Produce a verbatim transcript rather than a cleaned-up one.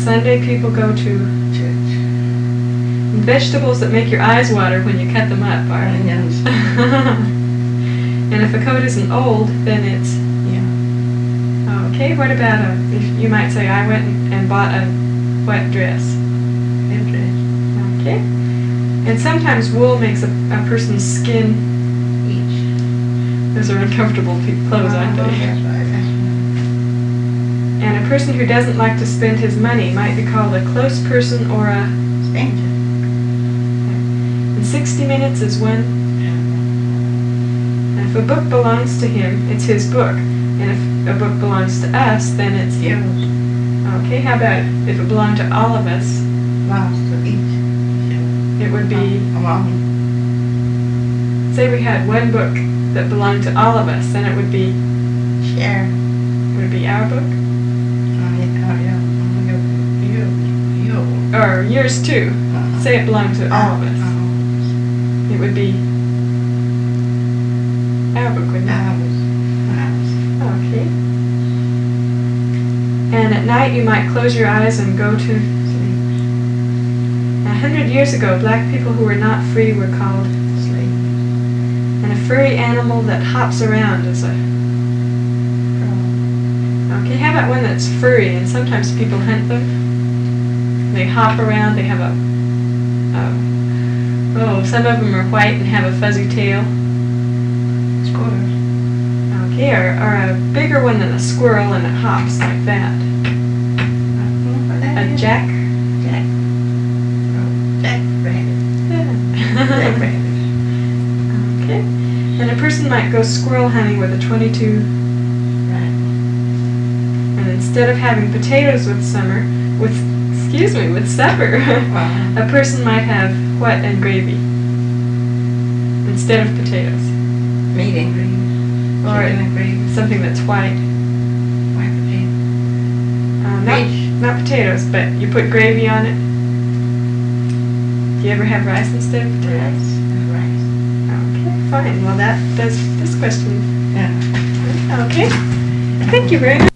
Sunday people go to church. Vegetables that make your eyes water when you cut them up are. Uh, yes. And if a coat isn't old, then it's. Yeah. Okay, what about a, if you might say, I went and, and bought a wet dress. Wet dress. Okay. And sometimes wool makes a, a person's skin Each. Those are uncomfortable pe- clothes, aren't Oh, they? that's right. That's right. And a person who doesn't like to spend his money might be called a close person or a... Stranger. And sixty minutes is when... And if a book belongs to him, it's his book. And if a book belongs to us, then it's... Yours. Okay, how about if it belonged to all of us? Lost to each. It would be... Along. Say we had one book that belonged to all of us, then it would be... Share. Would it be our book? Oh, yeah. Oh, yeah. You. You. You. Or yours too. Uh-huh. Say it belonged to all of us. Uh-huh. It would be our book, wouldn't it? Ours. Ours. Okay. And at night you might close your eyes and go to sleep. A hundred years ago, black people who were not free were called Sleep. and a furry animal that hops around is a... Okay, how about one that's furry and sometimes people hunt them? They hop around, they have a... a oh, some of them are white and have a fuzzy tail. Squatters. Okay, or, or a bigger one than a squirrel and it hops like that. I don't know what that A is. jack? Jack. Oh, Jack Rabbit. Jack Rabbit. Okay. And a person might go squirrel hunting with a twenty-two, Right. and instead of having potatoes with summer, with, excuse me, with supper, Wow. a person might have what and gravy instead of potatoes. Meat and gravy. Or Chicken and gravy. something that's white. White potato. Uh, not, Fish. not potatoes, but you put gravy on it. Do you ever have rice instead of potatoes? Rice. Rice. Okay, fine. Well, that does this question. Yeah. Okay. Thank you very much.